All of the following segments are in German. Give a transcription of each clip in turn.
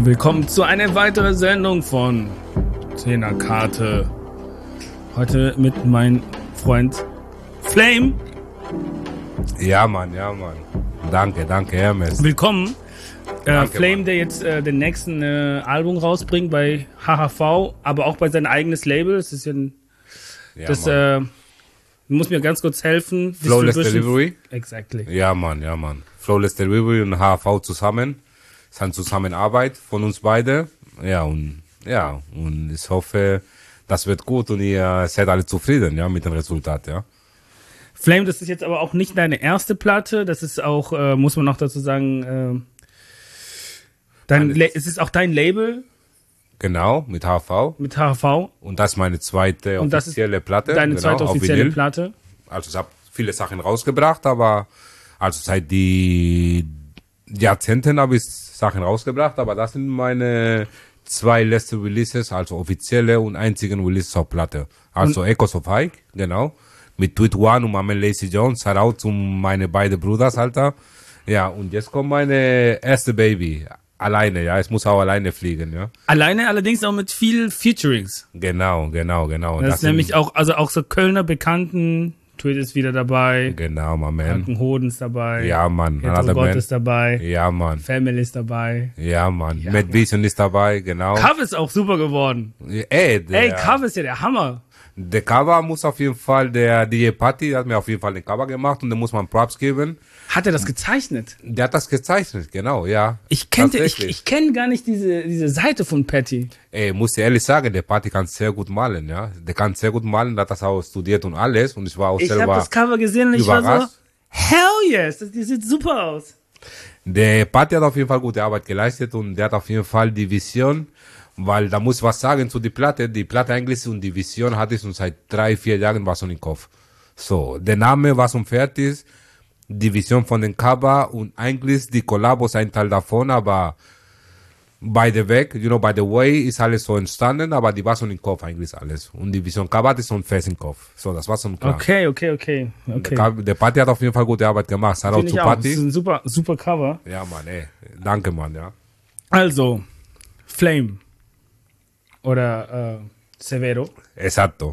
Willkommen zu einer weiteren Sendung von Zehnerkarte. Heute mit meinem Freund Flame. Ja, Mann. Danke, Hermes. Willkommen. Danke, Flame, Mann. der jetzt den nächsten Album rausbringt bei HHV, aber auch bei seinem eigenes Label. Das ist ja ein, du musst mir ganz kurz helfen. Flawless Delivery. Exactly. Ja, Mann. Flawless Delivery und HV zusammen. Das ist eine Zusammenarbeit von uns beide. Und ich hoffe, das wird gut und ihr seid alle zufrieden, ja, mit dem Resultat, ja. Flame, das ist jetzt aber auch nicht deine erste Platte. Das ist auch, muss man noch dazu sagen, es ist auch dein Label. Genau, mit HV. Mit HV. Und das ist meine zweite Und das offizielle Platte. Deine zweite auf offizielle Vinyl. Platte. Also ich habe viele Sachen rausgebracht, aber also seit die Jahrzehnten habe ich Sachen rausgebracht, aber das sind meine zwei letzte Releases, also offizielle und einzigen Releases auf Platte. Also Echoes of Hike, genau, mit Tweet One und Mama Lazy Jones, heraus um meine beiden Brüder, Alter. Ja, und jetzt kommt meine erste Baby. Alleine, ja, es muss auch alleine fliegen, ja. Alleine allerdings auch mit viel Featurings. Genau. Das ist nämlich auch, also auch so Kölner Bekannten, Tweet ist wieder dabei. Genau, my man. Hoden ist dabei. Ja, Mann. Gott ist dabei. Ja, Mann. Family ist dabei. Ja, Mann. Ja, Matt Vision ist dabei, genau. Cover ist auch super geworden. Ey, Cover ist ja der Hammer. Der Cover muss auf jeden Fall, der DJ Patty hat mir auf jeden Fall den Cover gemacht und da muss man Props geben. Hat er das gezeichnet? Der hat das gezeichnet, genau, ja. Ich kenn gar nicht diese Seite von Patty. Ey, muss ich ehrlich sagen, der Patty kann sehr gut malen, ja. Der kann sehr gut malen, der hat das auch studiert und alles und ich war auch selber Ich habe das Cover gesehen und ich war so, hell yes, die sieht super aus. Der Patty hat auf jeden Fall gute Arbeit geleistet und der hat auf jeden Fall die Vision, weil da muss ich was sagen zu die Platte eigentlich und die Vision hatte ich schon seit 3-4 Jahren was schon im Kopf. So, der Name war schon fertig, die Vision von den Cover und eigentlich die Kollabos ein Teil davon, aber by the way ist alles so entstanden, aber die war schon im Kopf eigentlich alles. Und die Vision Cover ist schon fest im Kopf. So, das war schon klar. Okay. Der Patty hat auf jeden Fall gute Arbeit gemacht. Shout out zu Patty. Das ist ein super Cover. Ja, Mann, danke, Mann, ja. Also, Flame. Oder Severo. Exacto.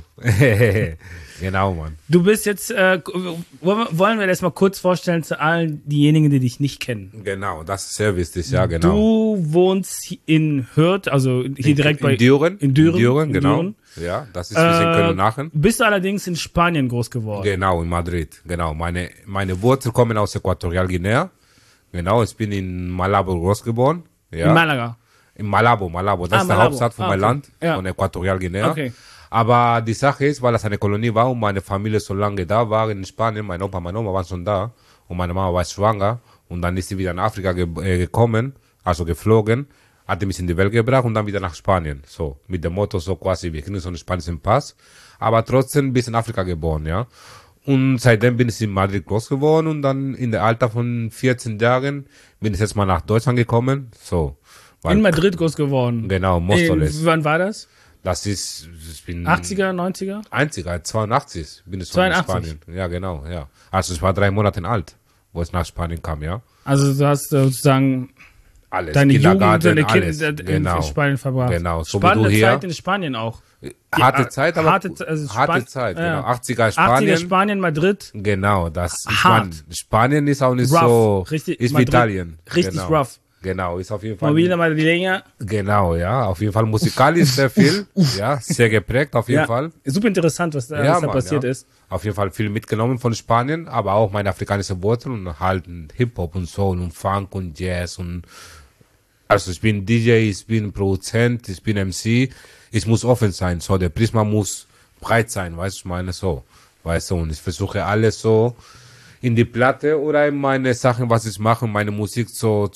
Genau, Mann. Du bist jetzt, wollen wir das mal kurz vorstellen zu allen diejenigen, die dich nicht kennen. Genau, das ist sehr wichtig, ja, genau. Du wohnst in Hürth, also hier direkt bei... In Düren, genau. Düren. Ja, das ist ein bisschen Köln-Nachen. Bist du allerdings in Spanien groß geworden? Genau, in Madrid, genau. Meine Wurzeln kommen aus Äquatorialguinea. Genau, ich bin in Malabo groß geworden. Ja. In Malaga? In Malabo. Das ist die Hauptstadt von meinem Land, von Äquatorialguinea. Okay. Aber die Sache ist, weil das eine Kolonie war und meine Familie so lange da war in Spanien, mein Opa, meine Oma waren schon da und meine Mama war schwanger und dann ist sie wieder nach Afrika gekommen, also geflogen, hat mich in die Welt gebracht und dann wieder nach Spanien. So, mit dem Motto so quasi, wir kriegen so einen spanischen Pass, aber trotzdem bis in Afrika geboren, ja. Und seitdem bin ich in Madrid groß geworden und dann in der Alter von 14 Jahren bin ich jetzt mal nach Deutschland gekommen, so. In Madrid groß geworden? Genau, Móstoles. Wann war das? Das ist, ich bin 80er, 90er? 82 bin ich 82. in Spanien. Ja, genau, ja. Also ich war 3 Monate alt, wo ich nach Spanien kam, ja. Also du hast sozusagen alles, deine Jugend, deine alles. Kindheit Genau. in Spanien verbracht. Genau, so spannende wie du hier. Zeit in Spanien auch. Harte Zeit, aber harte Zeit, ja. genau. 80er Spanien. 80er Spanien, Madrid. Genau, das, ich Hart. meine, Spanien ist auch nicht Rough. so, Richtig, ist wie Madrid, Italien. richtig genau. rough. Genau, ist auf jeden Fall. Mobile Madrileña. Genau, ja, auf jeden Fall musikalisch sehr viel, ja, sehr geprägt, auf jeden Fall. Super interessant, was da passiert ist. Auf jeden Fall viel mitgenommen von Spanien, aber auch meine afrikanische Wurzeln und halt Hip-Hop und Soul und Funk und Jazz und, also ich bin DJ, ich bin Produzent, ich bin MC, ich muss offen sein, so, der Prisma muss breit sein, weißt du, ich meine, so, weißt du, und ich versuche alles so, in die Platte oder in meine Sachen, was ich mache, meine Musik so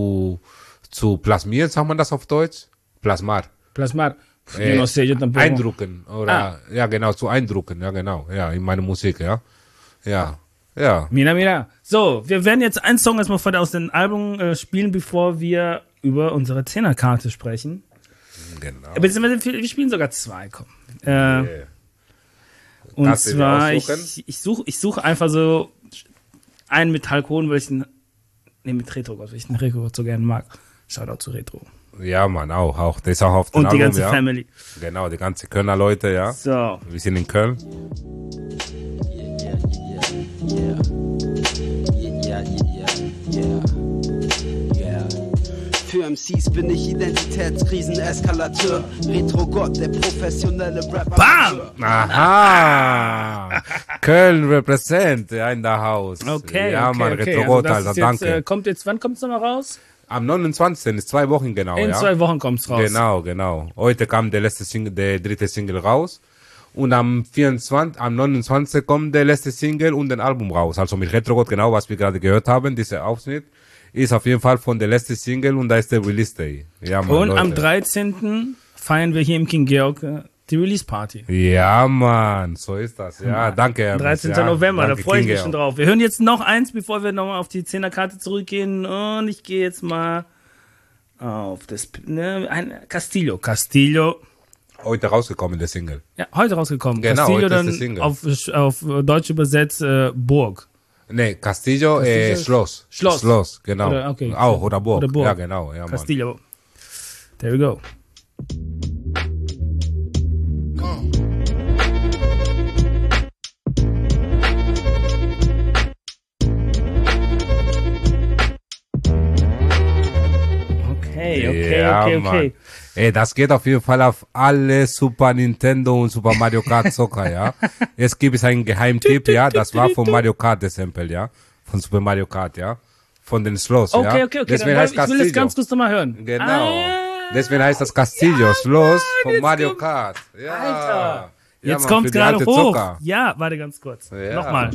zu plasmieren, sagt man das auf Deutsch? Plasmar. No sé, yo tampoco. Eindrucken oder ja genau, zu eindrucken, ja genau, ja, in meine Musik, ja. Ja. Mira. So, wir werden jetzt einen Song erstmal aus dem Album spielen, bevor wir über unsere Zehnerkarte sprechen. Genau. Wir spielen sogar 2, komm. Und zwar, ich suche einfach so einen Metallkron, weil ich mit Retro, weil ich den Retro so gerne mag. Shoutout zu Retro. Ja, Mann, auch. Der ist auch auf dem Und Album, die ganze ja. Family. Genau, die ganze Kölner Leute, ja. So. Wir sind in Köln. Für MCs bin ich Identitätskriseneskalateur. Retro-Gott, der professionelle Rapper. Bam! Aha! Köln represent, ja, in der Haus. Okay, ja, okay, Mann, okay. Retro-Gott, das Alter, ist jetzt, danke. wann kommt es nochmal raus? Am 29. ist 2 Wochen genau, In ja. 2 Wochen kommt es raus. Genau. Heute kam der dritte Single raus. Und am 29. kommt der letzte Single und ein Album raus. Also mit Retro-Gott, genau, was wir gerade gehört haben, dieser Ausschnitt, ist auf jeden Fall von der letzten Single und da ist der Release Day. Ja, Mann, Und Leute. am 13. feiern wir hier im King Georg die Release-Party. Ja, Mann, so ist das. Ja, danke. Herr 13. Miss, ja. November, Danke, da freue ich King mich schon Georg. drauf. Wir hören jetzt noch eins, bevor wir nochmal auf die 10er-Karte zurückgehen. Und ich gehe jetzt mal auf das, ein Castillo. Heute rausgekommen, der Single. Ja, heute rausgekommen. Genau, Castillo heute ist dann der Single. auf Deutsch übersetzt Burg. Nee, Castillo, Schloss. Schloss. Genau. Okay. Auch, oder Burg. Oder Burg. Ja, genau. Ja, Mann. Castillo. There we go. Okay. Mann. Ey, das geht auf jeden Fall auf alle Super Nintendo und Super Mario Kart Zocker, ja. Jetzt gibt es einen Geheimtipp, ja. Das war von Mario Kart, das Sample, ja. Von Super Mario Kart, ja. Von den Schloss, ja. Okay. Deswegen Dann, heißt ich will das Castillo. ganz kurz nochmal hören. Genau. Deswegen heißt das Castillo, Schloss von Mario Kart. Ja. Alter. Ja, Jetzt Mann, kommt für die gerade alte hoch. Zocker. Ja, warte ganz kurz. Ja. Nochmal.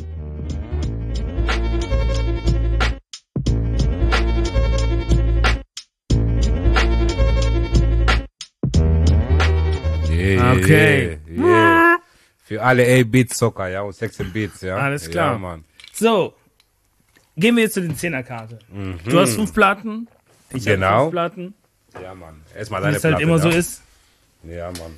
Okay. Yeah. Für alle 8-Bit-Zocker, ja, und 16-Bits, ja. Alles klar. Ja, Mann. So, gehen wir jetzt zu den 10er-Karte. Du hast 5 Platten, ich habe Genau. 5 Platten, Ja, Mann. Erstmal wie deine es halt Platte, immer ja. so ist. Ja, Mann.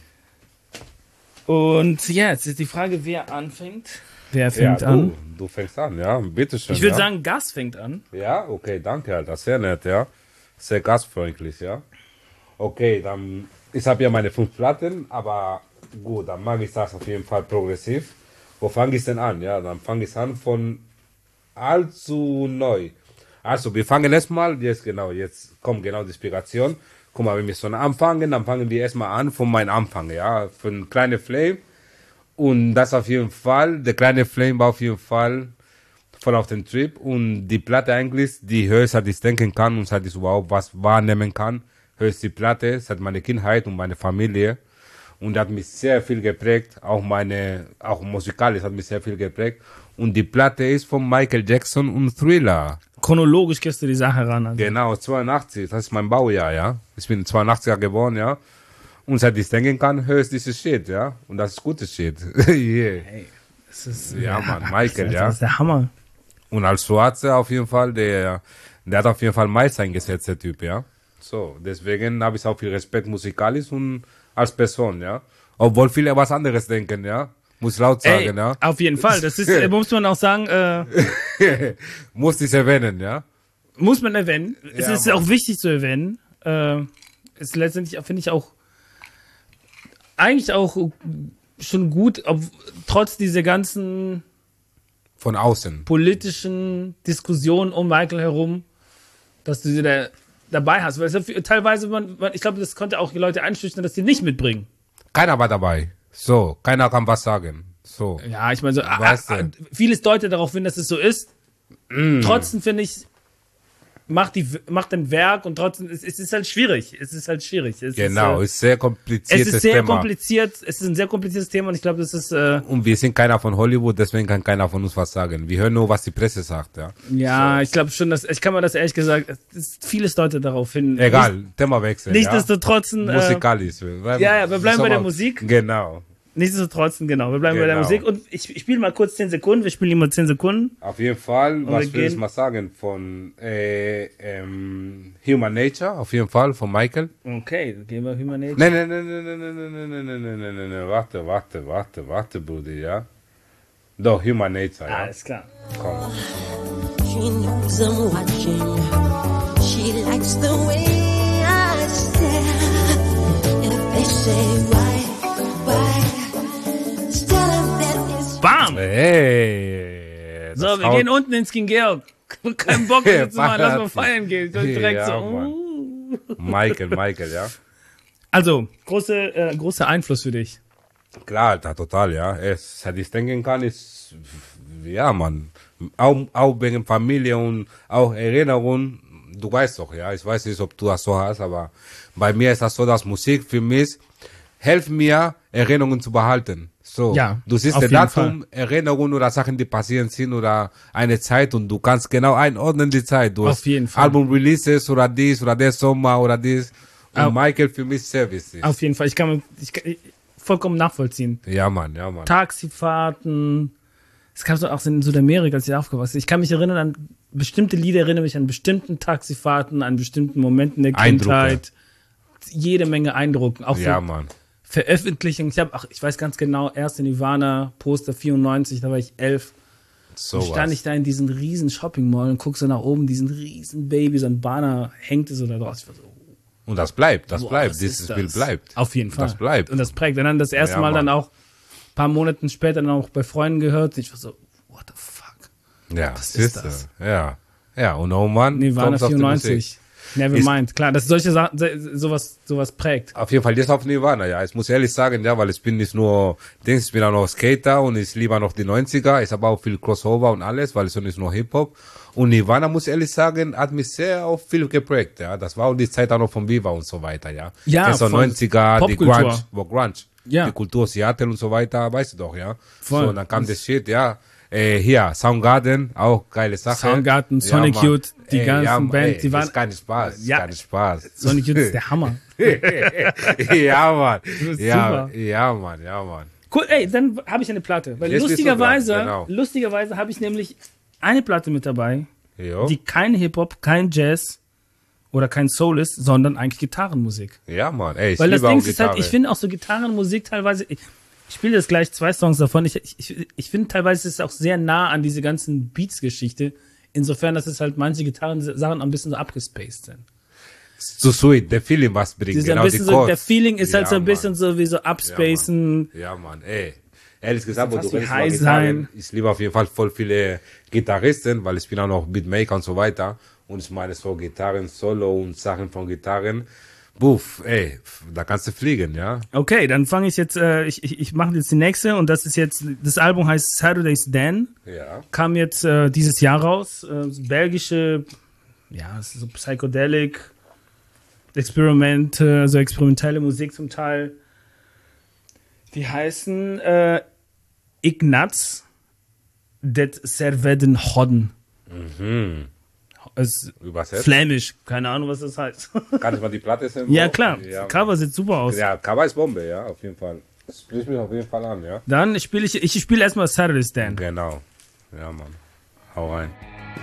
Und ja, jetzt ist die Frage, wer anfängt. Wer Ja, fängt an? du fängst an, ja. Bitteschön. Ich würde ja. sagen, Gas fängt an. Ja, okay, danke, Alter. Sehr nett, ja. Sehr gastfreundlich, ja. Okay, dann, ich habe ja meine 5 Platten, aber gut, dann mag ich das auf jeden Fall progressiv. Wo fange ich denn an? Ja, dann fange ich an von allzu neu. Also, wir fangen erstmal, jetzt kommt genau die Inspiration. Guck mal, wenn wir so anfangen, dann fangen wir erstmal an von meinem Anfang, ja, von Kleine Flame. Und das auf jeden Fall, der Kleine Flame war auf jeden Fall voll auf den Trip. Und die Platte eigentlich, die höre ich, seit ich denken kann und seit ich überhaupt was wahrnehmen kann, höre ich die Platte seit meiner Kindheit und meiner Familie. Und hat mich sehr viel geprägt, auch musikalisch hat mich sehr viel geprägt. Und die Platte ist von Michael Jackson und Thriller. Chronologisch gehst du die Sache ran. Also. Genau, 82, das ist mein Baujahr, ja. Ich bin 82er geboren, ja. Und seit ich denken kann, höre ich dieses Shit, ja. Und das ist gutes Shit. Yeah. Hey, das ist, Ja, Mann, Michael, ja. Das ist der Hammer. Und als Schwarzer auf jeden Fall, der hat auf jeden Fall meist eingesetzt, der Typ, ja. So, deswegen habe ich auch viel Respekt musikalisch und als Person, ja. Obwohl viele was anderes denken, ja. Muss laut sagen, Ey, ja. auf jeden Fall. Das ist, muss man auch sagen, Muss ich erwähnen, ja. muss man erwähnen. Es Ja, ist Mann. auch wichtig zu erwähnen. Ist letztendlich, finde ich auch, eigentlich auch schon gut, trotz dieser ganzen Von außen. politischen Diskussionen um Michael herum, dass du sie da dabei hast. Weil es ja teilweise, ich glaube, das konnte auch die Leute einschüchtern, dass die nicht mitbringen. Keiner war dabei. So, keiner kann was sagen. So. Ja, ich meine, so, Weißt du. vieles deutet darauf hin, dass es so ist. Trotzdem finde ich, macht ein Werk und trotzdem, es ist halt schwierig. Es ist halt schwierig. Genau, ist sehr Es kompliziertes ist sehr Thema. kompliziert, es ist ein sehr kompliziertes Thema und ich glaube, das ist, Und wir sind keiner von Hollywood, deswegen kann keiner von uns was sagen. Wir hören nur, was die Presse sagt, ja. ja, ich glaube schon, ich kann mir das ehrlich gesagt, vieles deutet darauf hin. Egal, Themawechsel. Nichtsdestotrotz, Musikalisch. ja, wir bleiben bei der Musik. Genau. Nichtsdestotrotz, genau, wir bleiben bei der Genau. Musik und ich spiele mal kurz 10 Sekunden, wir spielen immer 10 Sekunden. Auf jeden Fall, wir was will ich gehen- mal sagen, von Human Nature, auf jeden Fall, von Michael. Okay, dann gehen wir Humanity. Nein, warte, Bruder, ja. Doch, Human Nature, ja. Alles klar. Komm. She knows I'm watching. She likes the way I Bam! Hey. So, wir gehen unten ins King Georg. Kein Bock mehr zu machen, lass mal feiern gehen. Direkt Ja, so. Michael, ja. Also, großer Einfluss für dich. Klar, Alter, total, ja. Es, seit ich denken kann, ist, ja, man, auch wegen Familie und auch Erinnerung, du weißt doch, ja, ich weiß nicht, ob du das so hast, aber bei mir ist das so, dass Musik für mich hilft mir, Erinnerungen zu behalten. So, Ja, du siehst auf das jeden Datum, Erinnerungen oder Sachen, die passieren sind oder eine Zeit und du kannst genau einordnen die Zeit. Du Auf hast jeden Fall. Album-Releases oder dies oder der Sommer oder dies. Und Michael für mich sehr wichtig. Auf jeden Fall. Ich kann vollkommen nachvollziehen. Ja, Mann, ja, Mann. Taxifahrten. Es gab so auch in Südamerika, als ich aufgewachsen bin. Ich kann mich erinnern an bestimmte Lieder, erinnere mich an bestimmten Taxifahrten, an bestimmten Momenten der Kindheit. Jede Menge Eindrucken. Auch Ja, für Mann. Veröffentlichungen. Ich weiß ganz genau, erste Nirvana, Poster 94, da war ich 11. So Und stand ich da in diesen riesen Shopping-Mall und guck so nach oben, diesen riesen Baby, so ein Banner hängt so da draus. Ich war so, Und das bleibt, was dieses ist das? Bild bleibt. Auf jeden Fall. Das bleibt. Und das prägt. Und dann das erste Ja, Mal dann Mann. auch, ein paar Monate später dann auch bei Freunden gehört. Ich war so, what the fuck? Ja, Was ist siehste. das? Ja. Ja, und oh Mann, Nirvana kommst auf die Musik. 94. Nevermind. Klar, dass solche Sachen, sowas prägt. Auf jeden Fall jetzt auf Nirvana, ja. Ich muss ehrlich sagen, ja, weil ich bin nicht nur, ich bin auch noch Skater und ich liebe auch noch die 90er. Ich habe auch viel Crossover und alles, weil ich so nicht nur Hip-Hop. Und Nirvana, muss ich ehrlich sagen, hat mich sehr auch viel geprägt, ja. Das war auch die Zeit auch noch von Viva und so weiter, ja. Ja, das war voll. 90er, die Popkultur. Grunge, Ja. die Kultur Seattle und so weiter, weißt du doch, ja. Voll. So, und dann kam das Shit, ja. Hier, Soundgarden, auch geile Sache. Soundgarden, Sonic Mann. Youth, die ganzen Mann, Bands, die waren, das ist kein Spaß, Ja. kein Spaß. Sonic Youth ist der Hammer. Ja, Mann. bist Ja, super. ja, Mann, ja, Mann. Cool, ey, dann habe ich eine Platte. Weil Jetzt bist du lustigerweise, dran, genau. lustigerweise habe ich nämlich eine Platte mit dabei, Jo. die kein Hip-Hop, kein Jazz oder kein Soul ist, sondern eigentlich Gitarrenmusik. Ja, Mann. Ey, ich Weil das liebe Ding auch ist halt, Gitarre. ich finde auch so Gitarrenmusik teilweise, ich spiele jetzt gleich 2 Songs davon, ich finde teilweise ist es auch sehr nah an diese ganzen Beats-Geschichte, insofern, dass es halt manche Gitarrensachen ein bisschen so abgespaced sind. Zu sweet, der Feeling was bringt. Dieses Genau, ein bisschen die so, Chords. der Feeling ist halt so ein Mann. bisschen so wie so abspacen. Ja, Mann, ey. Ehrlich gesagt, wo fast du wie redest über High Gitarren, sein. ich liebe auf jeden Fall voll viele Gitarristen, weil ich bin auch noch Beatmaker und so weiter. Und ich meine so Gitarren, Solo und Sachen von Gitarren. Buff, ey, da kannst du fliegen, ja. Okay, dann fange ich jetzt, ich mache jetzt die nächste und das ist jetzt, das Album heißt Saturday's Dan, Ja. kam jetzt dieses Jahr raus, belgische, ja, es ist so Psychedelic, so experimentelle Musik zum Teil. Die heißen Ignaz det Serveden Hodden. Es Übersetzt. Flämisch, keine Ahnung, was das heißt. Kann ich mal die Platte sehen? Ja, klar, Ja, Cover sieht super aus. ja, Cover ist Bombe, ja, auf jeden Fall. Das spricht mich auf jeden Fall an, ja. Dann spiele ich spiele erstmal Saturday's Dan. Genau. Ja, Mann. Hau rein.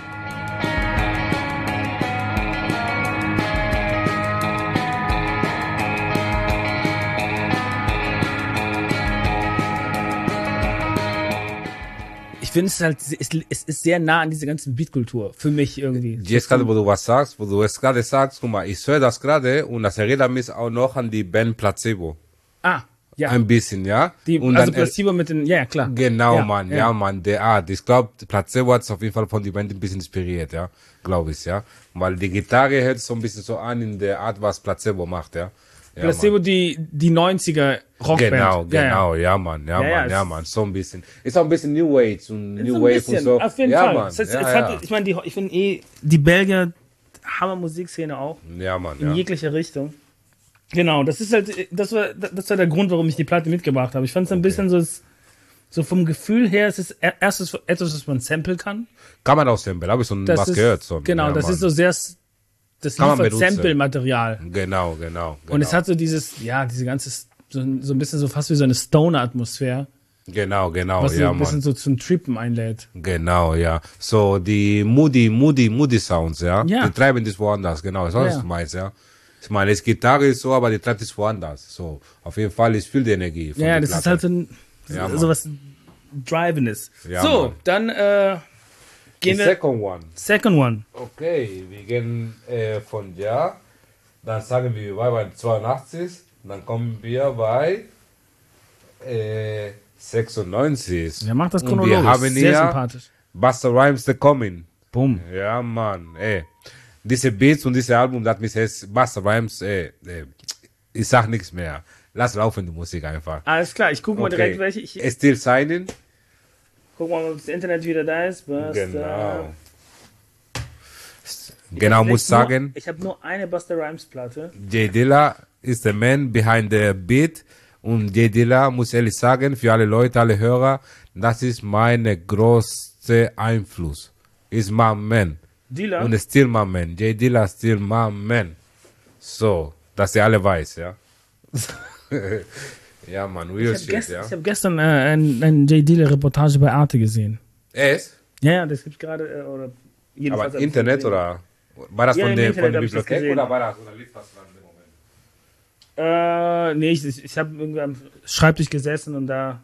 Ich finde es halt, es ist sehr nah an dieser ganzen Beatkultur. Für mich irgendwie. Jetzt gerade, wo du was sagst, wo du es gerade sagst, guck mal, ich höre das gerade und das erinnert mich auch noch an die Band Placebo. Ah, ja. Ein bisschen, ja. Und also Placebo mit den, ja, klar. Genau, Ja, Mann, ja. ja, Mann, der Art. Ich glaube, Placebo hat es auf jeden Fall von die Band ein bisschen inspiriert, ja, glaube ich, ja. Weil die Gitarre hört so ein bisschen so an in der Art, was Placebo macht, ja. Ja, Placebo, Mann. die 90er Rockband. Genau, Ja, genau, ja, Mann, ja, Ja, ja, Mann, ja, es- Mann, so ein bisschen. Ist auch ein bisschen New Age und So New ein Wave bisschen, und so. auf jeden ja, Fall. Mann, Das heißt, ja, ich meine, ich finde die Belgier, Hammer Musikszene auch. ja, Mann, In ja. jeglicher Richtung. Genau, das ist halt, das war der Grund, warum ich die Platte mitgebracht habe. Ich fand es ein bisschen so vom Gefühl her, es ist erstes etwas, was man samplen kann. Kann man auch samplen, habe ich schon Das was ist, gehört. So. genau, ja, das Mann. ist so sehr, das Kann man liefert benutzen. Sample-Material. Genau, genau. Und es hat so dieses, ja, diese ganze, so ein bisschen so fast wie so eine Stoner-Atmosphäre, Genau, was so ja, ein bisschen Mann. so zum Trippen einlädt. Genau, ja. So, die Moody Sounds, ja. Ja. Die treiben das woanders, genau. Das ist, was Ja. du meinst, ja. Ich meine, das Gitarre ist so, aber die treibt es woanders. So, auf jeden Fall, ich fühle die Energie. Von Ja, der das ist Platte. halt so ein, Ja, Mann. so was Drivendes. Ja, so, Mann. dann Die gehen wir, second one. second one. Okay, wir gehen von ja. Dann sagen wir, wir waren bei 82. Dann kommen wir bei 96. Ja, macht das Und chronologisch. wir haben Sehr hier sympathisch. Busta Rhymes The Coming. Boom. Ja, Mann, ey. Diese Beats und dieses Album, das mich jetzt Busta Rhymes, ich sag nichts mehr. Lass laufen die Musik einfach. Alles klar, ich gucke mal direkt, welche. Ich Still Signing. guck mal, ob das Internet wieder da ist. Busta. Genau. Genau, muss sagen, Ich habe nur eine Busta Rhymes Platte. J Dilla ist der Man behind the beat. Und J Dilla, muss ehrlich sagen, für alle Leute, alle Hörer, das ist meine größte Einfluss. Ist my man. Dilla? Und still my man. J Dilla still my man. So, dass ihr alle weiß, ja. Ja, man, real shit, ja. Ich habe gestern eine J Dilla Reportage bei Arte gesehen. Es? Ja, das gibt's gerade, oder jedenfalls. Aber Internet oder? War das Ja, von im der Internet hab ich das Bibliothek gesehen. oder war das oder lief das dann im Moment? Nee, ich habe irgendwie am Schreibtisch gesessen und da.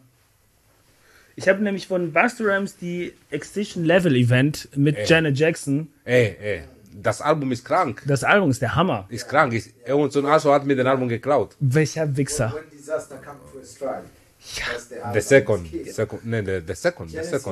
Ich habe nämlich von Busta Rhymes die Extinction Level Event mit Janet Jackson. Ey, das Album ist krank. Das Album ist der Hammer. Ist krank. Und so ein Asso hat mir den Album geklaut. Welcher Wichser. When disaster come to a strike. That's the The second. The second.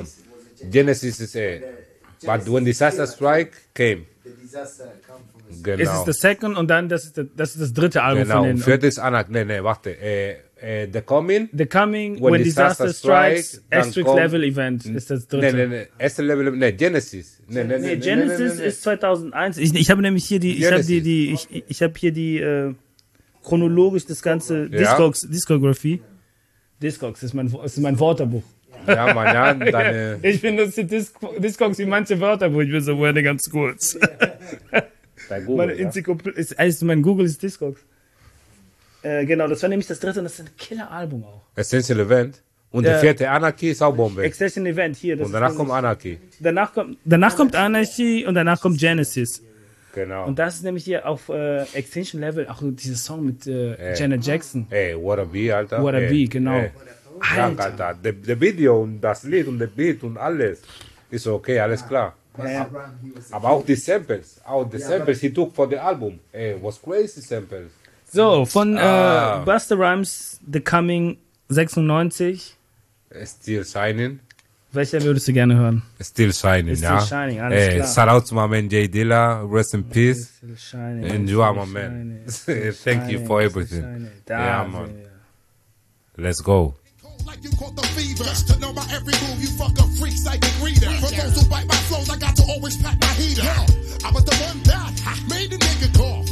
Genesis is but when disaster strike came. The disaster come from a Es Genau. ist das Second und dann das ist das dritte Album Genau. von Und den. viertes Anak. Warte. The Coming. The Coming, When When Disaster Disaster Strikes, Strikes, dann Asterisk kommt- Level Event ist das dritte. Nee. Erste Level. Genesis. Nee, Genesis ist 2001. Ich habe nämlich hier die, ich habe hier die chronologisch das ganze Ja. Discography. Discogs ist mein Wörterbuch. Ja, Mann, ja. Deine. Ich benutze Discogs wie manche Wörterbuch. Ich will so werde ganz kurz. Dein Google, Meine ja? Enzyklopädie ist, also mein Google ist Discogs. Genau, das war nämlich das dritte und das ist ein Killer-Album auch. Essential Event. Und der vierte Anarchy ist auch Bombe. Extension Event hier. Das Und danach ist kommt Anarchy. danach kommt Anarchy und danach kommt Genesis. Genau. Und das ist nämlich hier auf Extinction Level auch dieser Song mit Janet Jackson. Ey, What a Bee, Alter. What a Ey, Bee, genau. ey. Krank, Alter. Der Video und das Lied und der Beat und alles ist okay, alles klar. Ja. Aber auch die Samples, he took for the album. Ey, was crazy Samples. So, von Busta Rhymes, The Coming 96. Still Shining. Welcher würdest du gerne hören? Still Shining, Still ja. Shining, alles Ey, klar. shout out to my man J Dilla, rest in peace. Still Shining. Enjoy, my man. Thank you for everything. Ja, Ja, man. Let's go. Like you caught the fever. Just to know my every move, you fuck a freak psychic reader. For those who bite my flows, I got to always pack my heater. I was the one that made the nigga cough.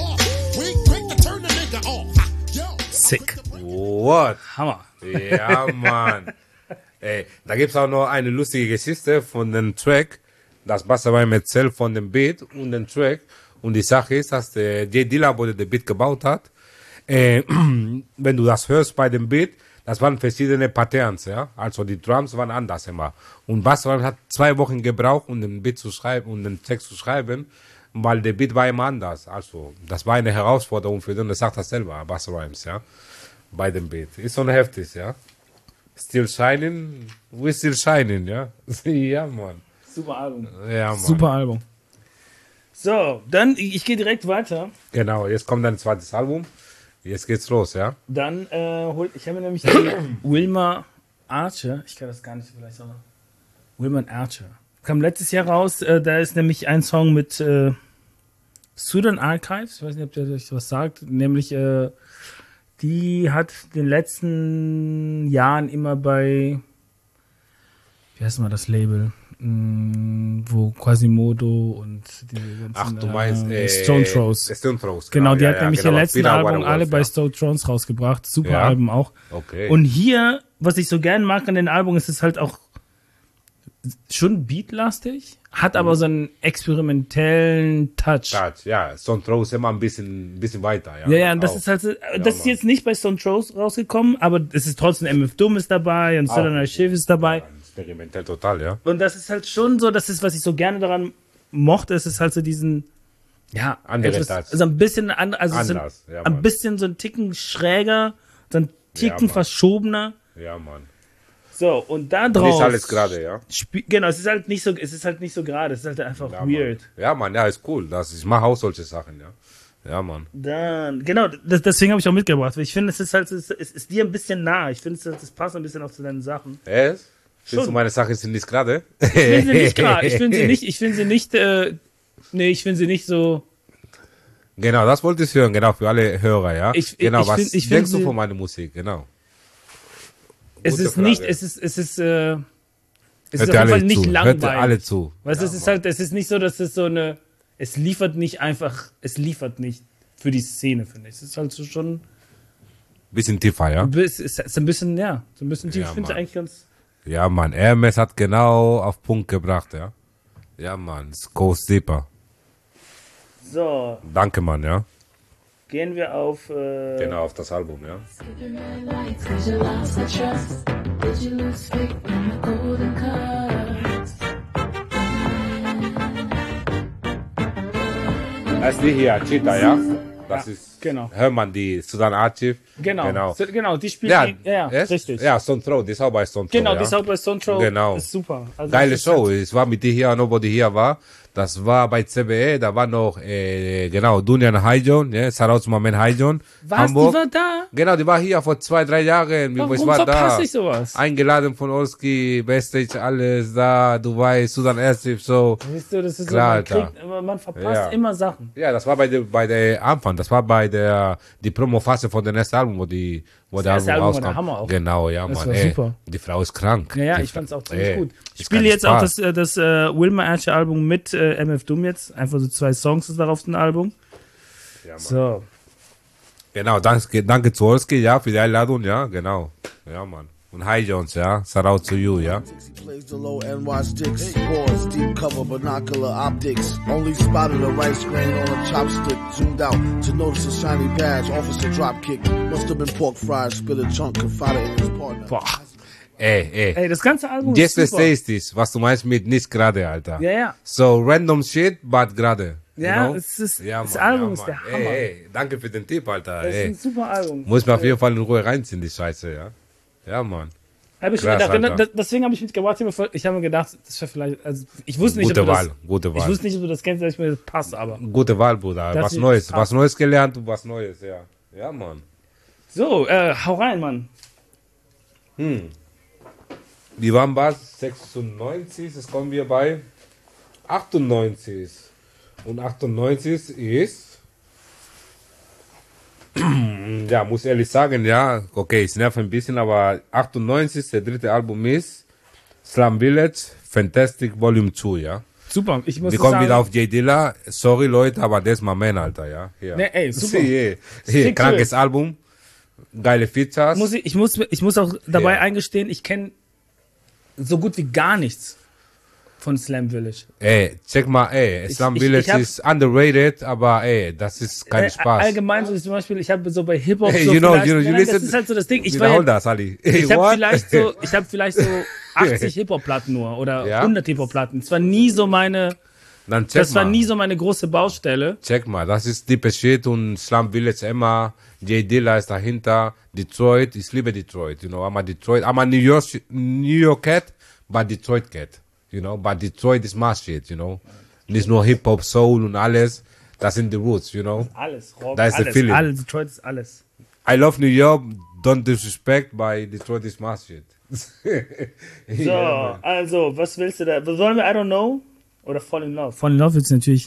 We quick to turn the nigga off. Yo. Sick. What? Hammer. Ja, Mann. Ey, da gibt's auch noch eine lustige Geschichte von dem Track, das Busta Rhymes erzählt von dem Beat und dem Track. Und die Sache ist, dass der J Dilla, wo der den Beat gebaut hat, wenn du das hörst bei dem Beat, das waren verschiedene Patterns, ja. Also die Drums waren anders immer. Und Busta Rhymes hat 2 Wochen gebraucht, um den Beat zu schreiben und den Text zu schreiben, weil der Beat war immer anders. Also das war eine Herausforderung für den, das sagt er selber, Busta Rhymes, ja. Bei dem Beat. Ist schon heftig, ja. Still shining, we still shining, ja. Ja, Mann. Super Album. Ja, Mann. Super Album. So, dann, ich gehe direkt weiter. Genau, jetzt kommt dein zweites Album. Jetzt geht's los, ja. Dann ich habe nämlich die Wilma Archer. Ich kann das gar nicht vielleicht so. Wilma Archer. Kam letztes Jahr raus. Da ist nämlich ein Song mit Sudan Archives. Ich weiß nicht, ob der euch was sagt. Nämlich, die hat in den letzten Jahren immer bei, wie heißt mal das Label? Wo Quasimodo und die ganzen, Ach, du meinst Stone Throws. Stone Throws. Genau, die ja, hat nämlich genau. ihr letzten Peter Album Waterworth, alle bei ja. Stone Throws rausgebracht. Super Ja. Album auch. Okay. Und hier, was ich so gern mag an den Album, ist es halt auch schon beatlastig, hat aber so einen experimentellen Touch. Touch, ja. Stone Throws immer ein bisschen weiter, ja. Ja, und das Auch. ist halt, das ist Mann. jetzt nicht bei Stone Throws rausgekommen, aber es ist trotzdem MF Doom ist dabei und Southern Schiff ist dabei. Experimentell total, ja. Und das ist halt schon so, das ist, was ich so gerne daran mochte, es ist halt so diesen, ja, Andere etwas, Touch. also ein bisschen, also Anders, ja, ein Mann. bisschen so ein Ticken schräger, so ein Ticken Mann. verschobener. Ja, Mann. So, und da Nicht drauf. alles gerade, ja. Genau, es ist halt nicht so gerade, es ist halt einfach Ja, weird. Mann. Ja, Mann, ja, ist cool. Ich mache auch solche Sachen, ja. Ja, Mann. Dann, genau, deswegen habe ich auch mitgebracht. Ich finde, es ist halt, es ist dir ein bisschen nah. Ich finde, das passt ein bisschen auch zu deinen Sachen. Findest Schon. du meine Sachen sind nicht gerade? Ich finde sie nicht gerade. Ich finde sie nicht so. Genau, das wollte ich hören, genau, für alle Hörer, ja. Genau, was ich denkst du sie- von meiner Musik, genau. Es Gute ist nicht, Frage. es ist auf jeden Hört Fall alle nicht zu, hört langweilig. alle zu. Weißt du, es ist nicht so, dass es so eine, es liefert nicht für die Szene, finde ich. Es ist halt so schon, Bisschen tiefer, ja. es ist ein bisschen, so ein bisschen tief. Ja, Ich finde es Mann. eigentlich ganz, Ja, Mann, Hermes hat genau auf Punkt gebracht, ja. Ja, Mann, es goes deeper. so, Danke, Mann, ja. gehen wir auf, Genau, auf das Album, ja. Cause you lost the trust. Did you lose faith in the golden cards? Das ist die hier, Cheetah, ja. Das ist, genau. hört man die Sudan Archive. Genau, die spielt, Ja, ja, richtig. Ja, Stone Throw, die ist auch bei Stone Throw, Genau, ja. die ist auch bei Stone Throw, Genau. ist super. Also Geile das ist Show. halt- Es war mit dir hier, Nobody hier war. Das war bei CBE, da war noch, genau, Dunyan Haijon, ja, Shoutout zu meinem Mann Haijon. Was, Hamburg. die war da? Genau, die war hier vor 2-3 Jahren. Warum Ich war da. verpasse ich sowas? Eingeladen von Olski, Backstage, alles da, Dubai, Sudan Archive, so. Siehst du, das ist Klar, so, man verpasst Ja. immer Sachen. Ja, das war bei der Anfang, das war bei die Promophase von dem nächsten Album, wo der erste Album war rauskam. der Hammer auch. Genau, ja, Das Mann. war ey, super. Die Frau ist krank. Ja, Die ich Fra- fand's auch ziemlich ey, gut. Ich ist spiele kein jetzt auch Spaß. das Wilma Archer Album mit MF Doom jetzt. Einfach so 2 Songs ist darauf dem Album. Ja, Mann. So. Genau, danke zu Olski, ja, für die Einladung, ja, genau. Ja, Mann. Und Hi Jones, ja, Shoutout to you, ja. He plays the low NY sticks, pause, deep cover, binocular optics. Only spotted a rice grain on a chopstick. Zoomed out to notice a shiny badge. Officer drop kick. Must have been pork fries. Spit a chunk, confided in his partner. Boah. Ey. Ey, das ganze Album Jetzt ist super. verstehst du, was du meinst mit nicht gerade, Alter. Ja, ja. So random shit, but gerade. Ja, you know? es ist, Ja, das Mann, Album ja, ist der Mann. Hammer. Ey, danke für den Tipp, Alter. Das ist Ey. ein super Album. Muss mir auf jeden Fall in Ruhe reinziehen, die Scheiße, ja. Ja, Mann. Hab ich Krass, gedacht, Alter. deswegen habe ich mitgebracht. Ich habe mir gedacht, das wäre vielleicht, also ich wusste nicht, Gute ob du Wahl, das, gute ich Wahl. wusste nicht, ob du das kennst, dass ich mir das passt, aber. Gute Wahl, Bruder. Das Was ist Neues. krass. Was Neues gelernt und was Neues, ja. Ja, Mann. So, hau rein, Mann. Die waren was? 96, jetzt kommen wir bei 98. Und 98 ist. Ja, muss ehrlich sagen, ja, okay, es nervt ein bisschen, aber 98, der dritte Album ist Slum Village, Fantastic Volume 2, ja. Super, ich muss Wir das kommen sagen. wieder auf J Dilla. Sorry, Leute, aber das ist mein Man, Alter, ja. Hier. Nee, ey, super. Hier, Stick to krankes it. Album, geile Features. Ich muss auch dabei Ja. eingestehen, ich kenne so gut wie gar nichts von Slam Village. Ey, check mal, ey, Slum ich Village hab- ist underrated, aber ey, das ist kein Spaß. Allgemein so zum Beispiel, ich habe so bei Hip-Hop Hey, so you know, vielleicht, you nein, listen- das ist halt so das Ding. Ich Wiederhol war das, Ali. ich habe What? vielleicht so 80 Hip-Hop-Platten nur oder Ja? 100 Hip-Hop-Platten. Das war nie so meine Dann check Das war mal. nie so meine große Baustelle. Check mal, das ist Deep Shit und Slum Village immer. J Dilla ist dahinter. Detroit, ich liebe Detroit, you know. I'm a New York cat, but Detroit cat, you know. But Detroit is my shit, you know. Nicht nur Hip Hop, Soul und alles. Das sind die Roots, you know. Alles, Rock, Da ist der alles, Feeling. alles. Detroit ist alles. I love New York, don't disrespect, but Detroit is my shit. So, also, was willst du da? Sollen wir I Don't Know oder Fall in Love? Fall in Love ist natürlich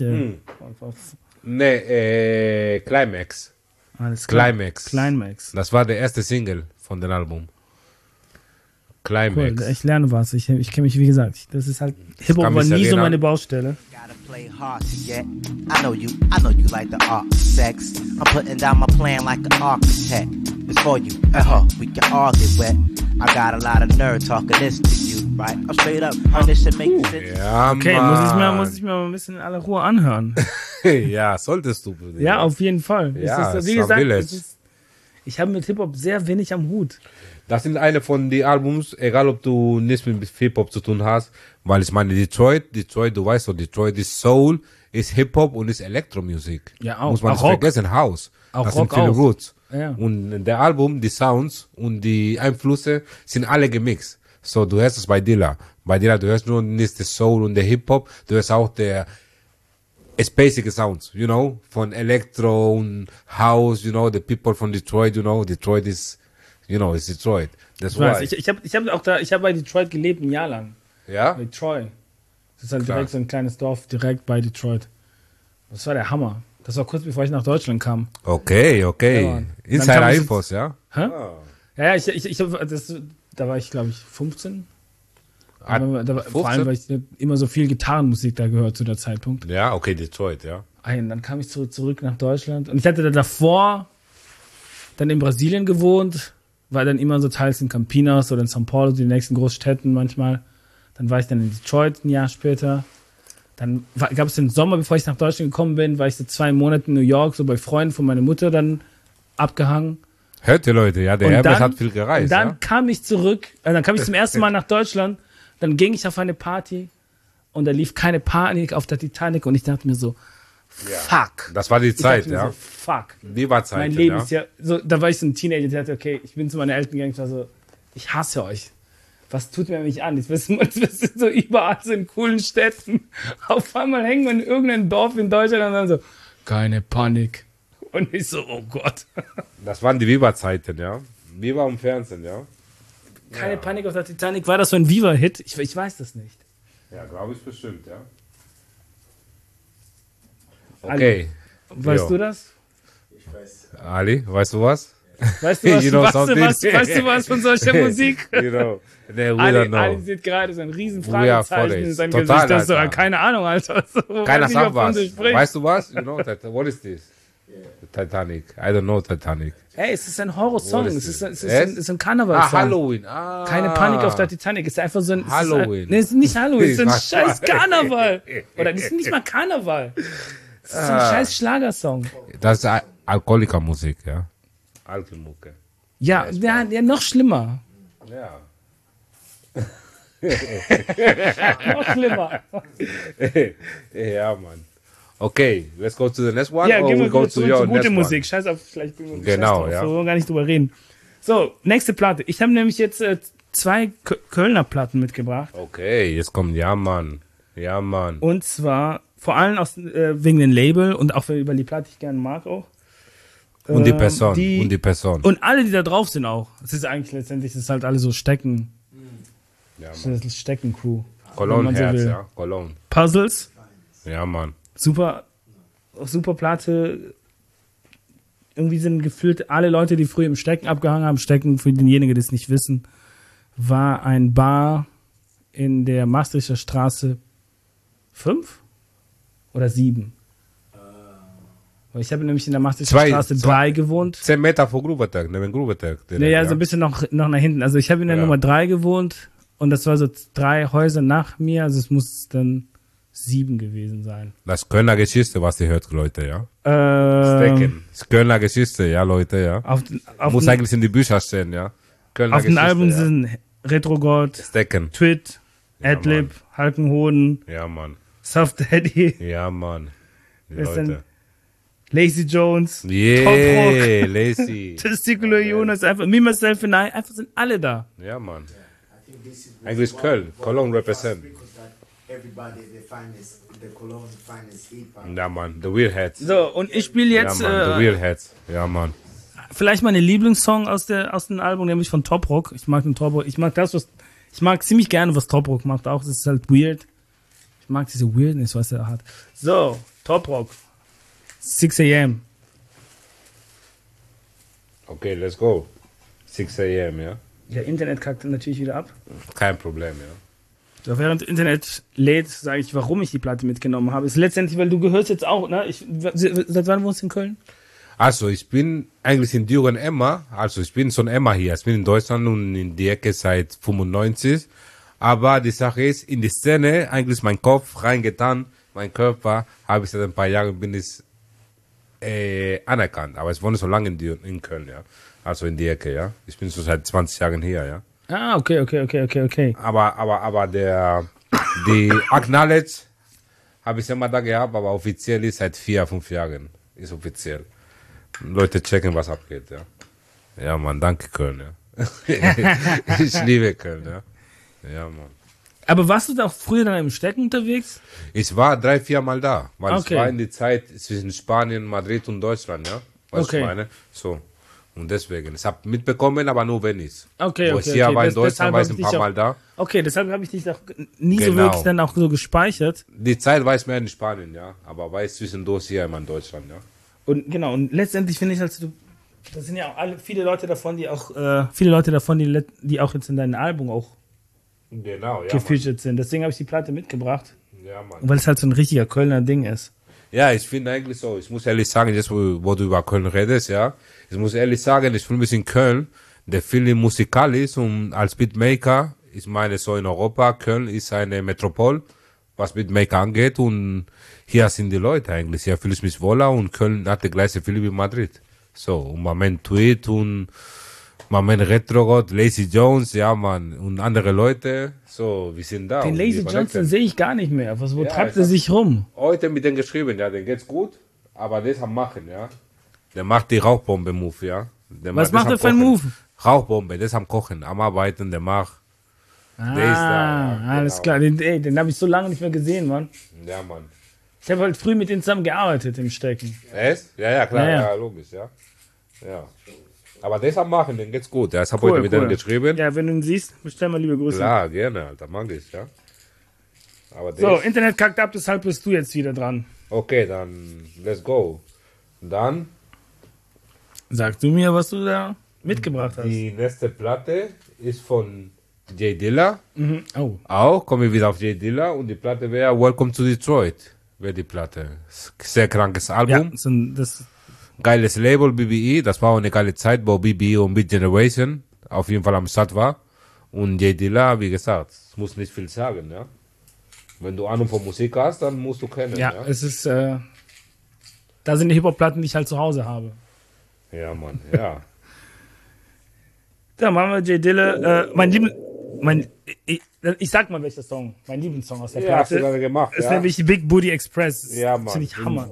Nee, Climax. alles klar. Climax. Climax. Das war der erste Single von dem Album. Cool, Climax. ich lerne was. Ich kenne mich, wie gesagt, das ist halt, Hip-Hop kann war mich nie so erinnern. meine Baustelle. Gotta play hard to get. I know you like the art of sex. I'm putting down my plan like an architect. It's for you, we can all get wet. I got a lot of nerd talking this to you, right? I'm straight up, and this should make sense. Ja, Okay, Mann. muss ich mir mal ein bisschen in aller Ruhe anhören. Ja, solltest du. Bruder. Ja, auf jeden Fall. Ja, es ist, wie Slum gesagt, Village. ich habe mit Hip-Hop sehr wenig am Hut. Das sind eine von den Albums, egal ob du nichts mit Hip-Hop zu tun hast, weil ich meine, Detroit, du weißt doch, Detroit ist Soul, ist Hip-Hop und ist Elektromusik. Ja, auch. Muss man Auch nicht Rock. vergessen, House. Auch das Rock sind viele auch. Roots. Ja. Und der Album, die Sounds und die Einflüsse sind alle gemixt. So, du hörst es bei Dilla. Bei Dilla, du hörst nur nicht der Soul und der Hip-Hop, du hörst auch der it's basic sounds, you know, von Electro und House, you know, the people from Detroit, you know, Detroit is, you know, it's Detroit. That's why. Ich habe bei Detroit gelebt, ein Jahr lang. Ja? Detroit. Das ist halt Krass. direkt so ein kleines Dorf, direkt bei Detroit. Das war der Hammer. Das war kurz bevor ich nach Deutschland kam. Okay. Ja, Mann. Dann Insider kam ich Infos, ja? Hä? Ja, da war ich, glaube ich, 15. Vor allem, weil ich immer so viel Gitarrenmusik da gehört zu der Zeitpunkt. Ja, okay, Detroit, ja. Dann kam ich zurück nach Deutschland. Und ich hatte da davor dann in Brasilien gewohnt, war dann immer so teils in Campinas oder in São Paulo, die nächsten Großstädten manchmal. Dann war ich dann in Detroit ein Jahr später. Dann gab es den Sommer, bevor ich nach Deutschland gekommen bin, war ich so 2 Monate in New York, so bei Freunden von meiner Mutter dann abgehangen. Hört ihr Leute, ja, der Herbert hat viel gereist. Und dann ja? kam ich zurück, dann kam ich zum ersten Mal nach Deutschland, dann ging ich auf eine Party und da lief keine Panik auf der Titanic und ich dachte mir so, fuck. Das war die Zeit, ja. So, fuck. Die war Zeit, Mein Leben ist ja, so, da war ich so ein Teenager, der dachte, okay, ich bin zu meinen Eltern gegangen, ich war so, ich hasse euch. Was tut mir mich an? Wir sind so überall so in coolen Städten. Auf einmal hängen wir in irgendeinem Dorf in Deutschland und dann so, keine Panik. Und ich so, oh Gott. Das waren die Viva-Zeiten, ja. Viva im Fernsehen, ja. Keine Panik auf der Titanic. War das so ein Viva-Hit? Ich weiß das nicht. Ja, glaube ich bestimmt, ja. Okay. Weißt du das? Ich weiß. Ali, weißt du was? Weißt du was? You know Weißt du was von solcher Musik? You know, we don't know. Ali sieht gerade so ein riesen We are Fragezeichen for in it. seinem Total, Gesicht. Das so, Alter. keine Ahnung, Alter. So, Keiner weiß nicht, sagt wovon was. du sprichst. Weißt du was? You know, what is this? Titanic. I don't know Titanic. Hey, es ist ein Horrorsong. What Es is ist it? ein Karnevalsong. Halloween. Keine Panik auf der Titanic. Es ist einfach so ein... Halloween. Nee, es ist nicht Halloween. Es ist ein Ich scheiß weiß. Karneval. Oder es ist nicht mal Karneval. Es ist ein scheiß Schlagersong. Das ist Alkoholikermusik, ja. Alkoholmucke. Ja, noch schlimmer. Ja. Noch schlimmer. Ja, Mann. Okay, let's go to the next one. Ja, or gehen we wir go wieder to zurück your zu gute next Musik. one? Scheiß auf, vielleicht bin ich Genau, drauf. ja. So wollen wir gar nicht drüber reden. So, nächste Platte. Ich habe nämlich jetzt 2 Kölner Platten mitgebracht. Okay, jetzt kommt, ja, Mann. Ja, Mann. Und zwar vor allem wegen dem Label und auch über die Platte, die ich gerne mag auch. Und die Person. Und alle, die da drauf sind auch. Es ist eigentlich letztendlich, es ist halt alle so Stecken. Ja, Das Mann. ist das Stecken-Crew. wenn Cologne man so Herz, will. ja. Cologne. Puzzles, Ja, Mann. super Platte. Irgendwie sind gefühlt alle Leute, die früher im Stecken abgehangen haben. Stecken, für denjenigen, die es nicht wissen, war ein Bar in der Maastrichter Straße 5 oder 7. Weil ich habe nämlich in der Maastrichter Straße 3 gewohnt. 10 Meter vor Grubertag, neben Grubertag. Ja, so ein bisschen noch nach hinten. Also ich habe in der Nummer 3 gewohnt und das war so 3 Häuser nach mir. Also es muss dann 7 gewesen sein. Das Kölner Geschichte, was ihr hört, Leute, ja. Stecken. Das Kölner Geschichte, ja, Leute, ja. Muss eigentlich in die Bücher stehen, ja. Kölner auf dem Geschichte, Album ja. sind Retrogod, Stecken. Twit, Ja, Adlib, Halkenhoden, Ja, Mann. Soft Daddy, Ja, Mann. Die Wer ist Leute. denn? Lazy Jones, Yeah, lazy. Testicular Jonas, einfach Me, Myself and I, einfach sind alle da. Ja, Mann. I think this is Eigentlich Köln. Cologne represent. because that everybody the finest, the Cologne finest hip hop. Ja, Mann. The Real Heads. So, und ich spiele jetzt ja, Mann. The Real Heads. Ja, Mann. vielleicht meine Lieblingssong aus dem Album, nämlich von Top Rock. Ich mag den Top Rock. Ich mag ziemlich gerne, was Top Rock macht auch. Das ist halt weird. Ich mag diese Weirdness, was er hat. So, Top Rock. 6 a.m. Okay, let's go. 6 a.m., ja. Der Internet kackt natürlich wieder ab. Kein Problem, ja. So, während Internet lädt, sage ich, warum ich die Platte mitgenommen habe. Ist letztendlich, weil du gehörst jetzt auch, ne? Seit wann wohnst du in Köln? Also, ich bin eigentlich in Düren Emma. Also, ich bin schon Emma hier. Ich bin in Deutschland und in die Ecke seit 95. Aber die Sache ist, in die Szene, eigentlich mein Kopf reingetan, mein Körper, habe ich seit ein paar Jahren, bin ich anerkannt. Aber ich wohne so lange in Köln, ja. Also in die Ecke, ja. Ich bin so seit 20 Jahren hier, ja. Ah, okay. Aber die Acknowledge habe ich immer da gehabt, aber offiziell ist seit 4-5 Jahren. Ist offiziell. Leute checken, was abgeht, ja. Ja, Mann, danke Köln, ja. Ich liebe Köln, ja. Ja, Mann. Aber warst du da auch früher dann im Stecken unterwegs? Ich war 3-4 Mal da, weil Okay. es war in die Zeit zwischen Spanien, Madrid und Deutschland, ja. Weißt du, Okay. was ich meine? So. Und deswegen. Ich habe mitbekommen, aber nur wenig. Okay, Wo okay. ich hier okay. war in Deshalb Deutschland, war ich hab ein paar dich Mal da. Okay, deshalb habe ich dich auch nie so Genau. wirklich dann auch so gespeichert. Die Zeit war ich mehr in Spanien, ja. Aber war ich zwischendurch hier immer in Deutschland, ja. Und genau, und letztendlich finde ich, das sind ja auch viele Leute davon, die auch jetzt in deinem Album auch Genau, ja. gefeatured sind. Deswegen habe ich die Platte mitgebracht, Mann. Ja, Mann. weil es halt so ein richtiger Kölner Ding ist. Ja, ich finde eigentlich so, ich muss ehrlich sagen, jetzt wo du über Köln redest, ja, ich muss ehrlich sagen, ich fühle mich in Köln, der viel musikalisch und als Beatmaker, ich meine so in Europa, Köln ist eine Metropol, was Beatmaker angeht und hier sind die Leute eigentlich, hier fühle ich mich wohler und Köln hat die gleiche Gefühl wie Madrid. So, und mein Tweet und mein Retro-Gott, Lazy Jones, ja man, und andere Leute, so, wir sind da. Den und Lazy wir Johnson connecten. sehe ich gar nicht mehr. Wo Ja, treibt ich er hab- sich rum? Heute mit dem geschrieben, ja, den geht's gut, aber der ist am Machen, ja. Der macht die Rauchbombe-Move, ja. Was macht er für einen Move? Rauchbombe, der ist am Kochen, am Arbeiten, der macht. Der ist da, ja, Alles genau. klar. Den habe ich so lange nicht mehr gesehen, Mann. Ja, Mann. Ich habe halt früh mit denen zusammen gearbeitet im Stecken. Echt? Ja, ja, klar, Ja, ja, ja. logisch, ja. Ja. Aber der ist am Machen, den geht's gut. Ja, ich habe Cool, heute mit cool. dem geschrieben. Ja, wenn du ihn siehst, bestell mal liebe Grüße. Klar, gerne, Alter, mag ich, ja. Aber der So, ist, Internet kackt ab, deshalb bist du jetzt wieder dran. okay, dann, let's go. Dann, Sag du mir, was du da mitgebracht hast. die nächste Platte ist von Jay Dilla. Mhm. Oh. Auch komme ich wieder auf Jay Dilla und die Platte wäre Welcome to Detroit. Wäre die Platte. Sehr krankes Ja, Album. das Geiles Label, BBE. Das war auch eine geile Zeit, wo BBE und Beat Generation auf jeden Fall am Start war. Und Jay Dilla, wie gesagt, muss nicht viel sagen, ja. Wenn du Ahnung von Musik hast, dann musst du kennen, ja, ja. es ist, da sind die Hip-Hop-Platten, die ich halt zu Hause habe. Ja, Mann, ja. Da machen wir Jay Dilla, ich sag mal welcher Song, mein Lieblingssong aus der Ja, hast du Platte, gerade gemacht, ist ja. nämlich Big Booty Express. Ja, Mann. Finde ich Hammer.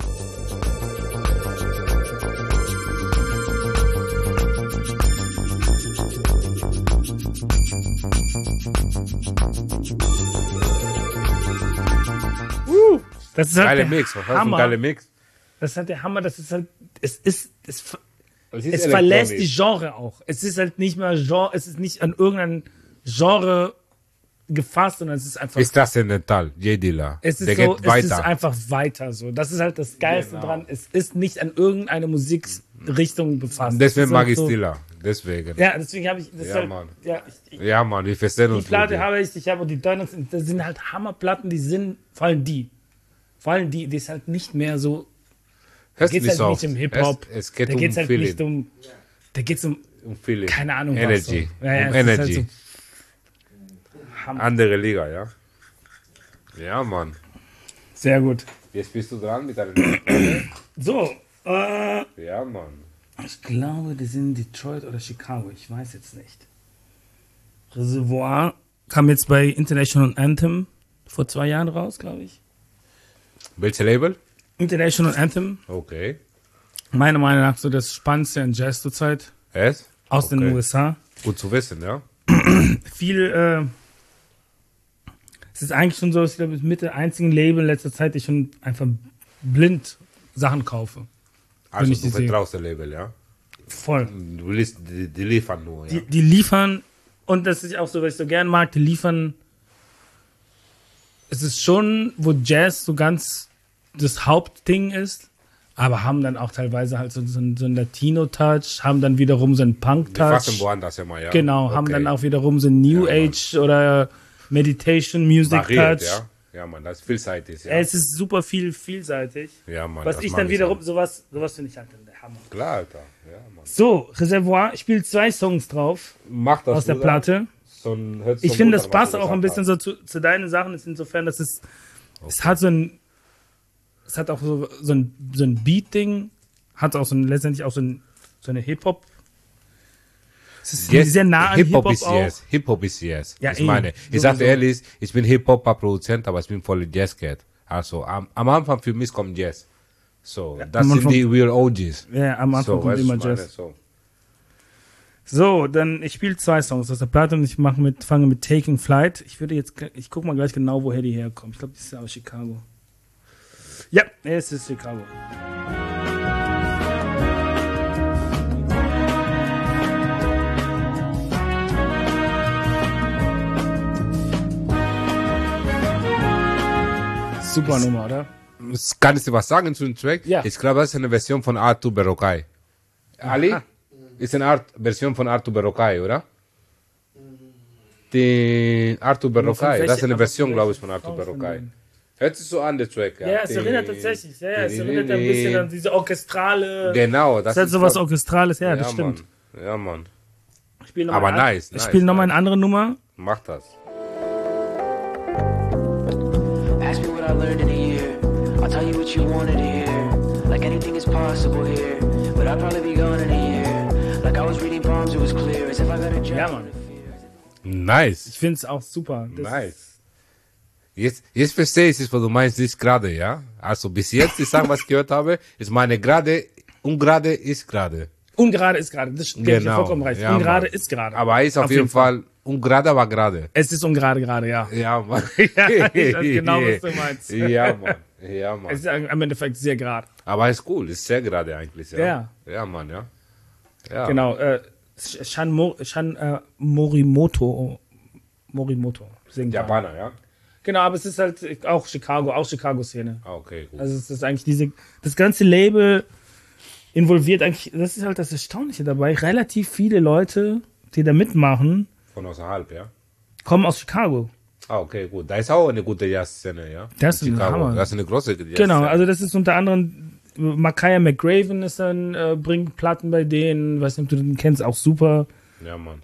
Das ist halt Geile der Mix, was hast du Hammer. geile Mix? Das ist halt der Hammer, das ist halt, es Es verlässt die Genre auch. Es ist halt nicht mehr Genre, es ist nicht an irgendein Genre gefasst, sondern es ist einfach, Ist transzendental, Jay Dilla. es ist Der so, geht es ist weiter. einfach weiter so. Das ist halt das Geilste Genau. dran. Es ist nicht an irgendeine Musikrichtung befasst. Deswegen Es ist mag halt ich so, Dilla. Deswegen. Ja, deswegen habe ich, das Ja, halt, Mann. ja, Ja, Mann, wir verstehen die uns. Platte gut, ja. habe ich habe auch die Donuts, das sind halt Hammerplatten, die sind, vor allem die ist halt nicht mehr so, da Hörst geht's nicht halt so nicht oft. um Hip-Hop, Es geht da um geht's halt Feeling. nicht um, da geht's um, Um Feeling. keine Ahnung Energy. was. So. Ja, ja, Um es ist halt Energy. Hammer. Andere Liga, ja. Ja, Mann. Sehr gut. Jetzt bist du dran mit deinem Platte. So, Ja, Mann. ich glaube, die sind Detroit oder Chicago, ich weiß jetzt nicht. Reservoir kam jetzt bei International Anthem vor 2 Jahren raus, glaube ich. Welches Label? International Anthem, Okay. meiner Meinung nach so das Spannendste an Jazz zurzeit Es? aus den Okay. USA. Gut zu wissen, ja. Viel, es ist eigentlich schon so, ich glaube, es ist mit der einzigen Label in letzter Zeit, die ich schon einfach blind Sachen kaufe. Also ich du die sehe. vertraust dem Label, ja. Voll. Du liest, die liefern nur, ja. Die liefern, und das ist auch so, was ich so gern mag, die liefern, es ist schon, wo Jazz so ganz das Hauptding ist, aber haben dann auch teilweise halt so einen Latino-Touch, haben dann wiederum so einen Die fassen Punk-Touch. woanders immer, ja. Genau, haben Okay. dann auch wiederum so einen New Ja, Mann. Age oder Meditation Music Variiert, Touch. ja. Ja, Mann, das ist vielseitig, ja. Es ist super vielseitig. Ja, Mann. Was das ich mag dann wiederum, auch. sowas finde ich halt dann der Hammer. Klar, Alter. Ja, Mann. So, Reservoir, ich spiele 2 Songs drauf Mach das, aus der Bruder. Platte. So ein- hört sich Ich so finde, gut das an, was passt du auch ein gesagt bisschen so zu deinen Sachen, ist insofern, dass es hat so ein, es hat auch so ein Beat-Ding, hat auch letztendlich auch so eine Hip-Hop. Es ist Yes, sehr nah an Hip-Hop Hip-Hop ist auch. yes. Hip-Hop ist yes. Ja, ich eben. meine, ich Sowieso. sage ehrlich, ich bin Hip-Hop-Produzent, aber ich bin voll Jazz-Cat. Also, am Anfang für mich kommt Jazz. So, das am sind Anfang- die Real OGs. Ja, am Anfang So, kommt weißt du, immer was ich meine? Jazz. So. So, dann, ich spiele 2 Songs aus der Platte und ich fange mit Taking Flight. Ich guck mal gleich genau, woher die herkommen. Ich glaube, die ist ja aus Chicago. Ja, es ist Chicago. Super Nummer, oder? Kann ich dir was sagen zu dem Track? Ja. Ich glaube, das ist eine Version von Arthur Berokai. Ali? Ist eine Version von Arthur Berokai, oder? Die Arthur Berokai, das ist eine Version, glaube ich, von Arthur Berokai. Hört sich so an, der Track. Ja, es erinnert tatsächlich. Ja, es erinnert ein bisschen an diese orchestrale. Genau, das ist sowas Orchestrales, ja, das stimmt. Mann. Ja, Mann. Aber nice. Ich spiele nochmal eine andere Nummer. Mach das. Ask me what I learned in a year. I'll tell you what you wanted to hear. Like anything is possible here. But I'll probably be gone in a year. Like I was reading palms, it was clear. As if I got a job. Ja, Mann. Nice. Ich finde es auch super. Nice. Jetzt verstehe ich es, was du meinst, nicht gerade, ja? Also bis jetzt, ich sage, was ich gehört habe, ist meine gerade, ungerade ist gerade. Ungerade ist gerade, das stimmt, genau. vollkommen recht. Ja, ungerade Mann. ist gerade. Aber ist auf jeden Fall ungerade, aber gerade. Es ist ungerade gerade, ja. Ja, Mann. Ja, ich weiß genau, was du meinst. Ja, Mann. Ja, Mann. Es ist im Endeffekt sehr gerade. Aber ist cool, ist sehr gerade eigentlich, ja. Ja. Ja, Mann, ja. Ja. Genau, Morimoto singt. Japaner, ja? Genau, aber es ist halt auch Chicago-Szene. Okay, gut. Also es ist eigentlich das ganze Label involviert eigentlich, das ist halt das Erstaunliche dabei, relativ viele Leute, die da mitmachen, von außerhalb, ja? kommen aus Chicago. Okay, gut. Da ist auch eine gute Jazz-Szene, ja? Das ist ein Hammer. Das ist eine große Jazz-Szene. Genau, also das ist unter anderem Makaya McGraven ist dann, bringt Platten bei denen, weiß nicht, ob du den kennst, auch super. Ja, Mann.